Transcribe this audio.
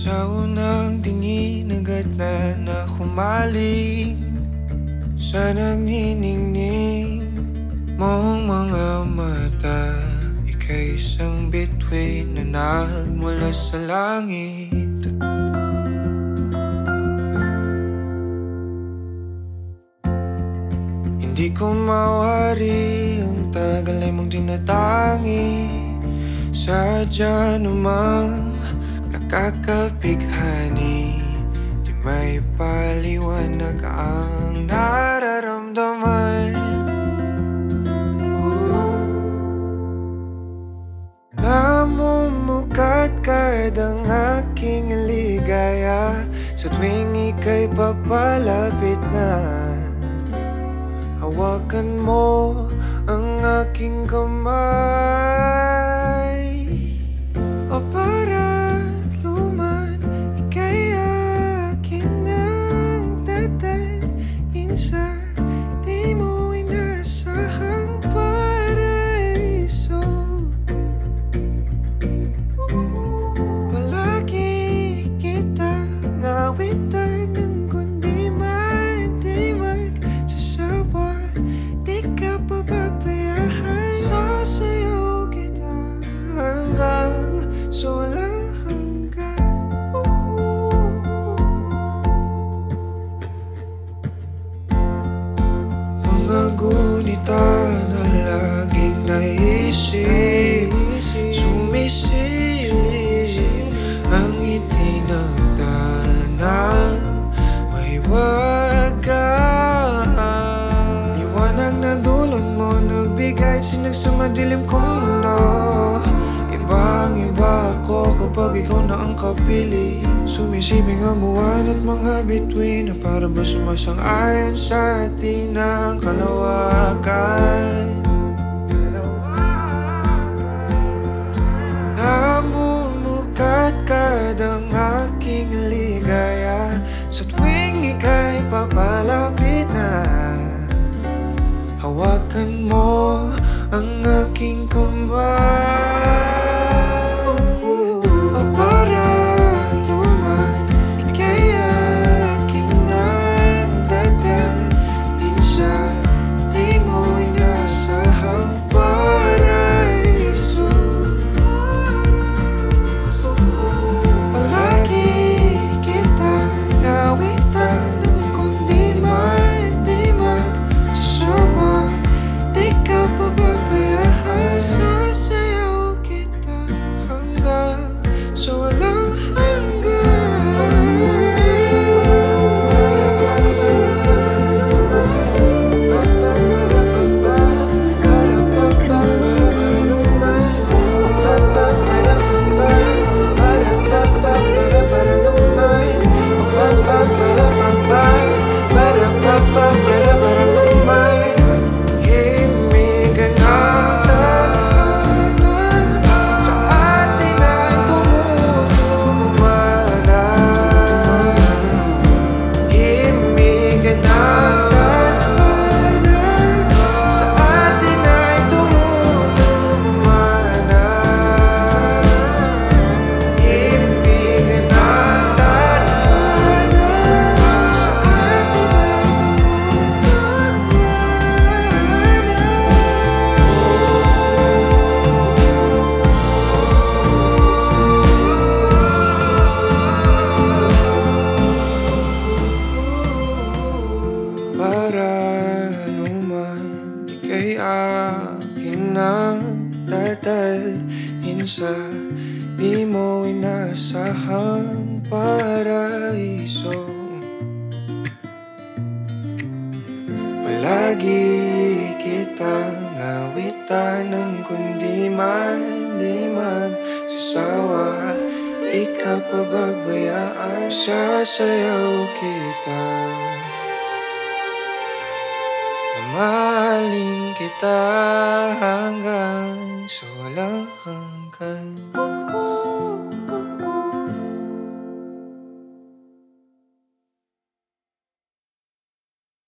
Sa unang tingin agad na humaling sa nagniningning mong mga mata. Ika'y isang bituin na nagmula sa langit. Hindi ko mawari ang tagal ay mong tinatangi. Sadya namang nakakabighani, di may paliwanag ang nararamdaman. Namumukadkad ang aking ligaya sa tuwing ika'y papalapit na. Hawakan mo ang aking kamay, o para luman, ika'y akin ng dadalhin sa di mo inasahang paraiso. Palagi kitang awitan ng kundi di magsasawa. Di ka pababayaan, sasayaw kita hanggang sa walang hanggan. Mga gunita na laging naisip, sumisilip ang itinagdanang mahiwagaan. Liwanag na dulot mo, nagbigay sinag sa madilim kong mundo. Ibang-iba ako kapag ikaw na ang kapiling. Sumisibing ang buwan at mga bituin na para ba sumasang-ayon sa atin ang kalawakan. Namumukadkad ang aking ligaya sa tuwing ika'y papalapit na. Hawakan mo ang aking kamay, o para luman, ika'y aking nang dadalhin sa di mo inasahang paraiso. Palagi kitang awitan ng kundi di magsasawa. Di ka pababayaan, sasayaw kita hanggang sa walang akin ang dadalhin sa di mo inasahang paraiso. Palagi kitang awitan ng kundi di magsasawa. Di ka pababayaan, sasayaw kita. Mamahalin kita hanggang sa walang hanggan.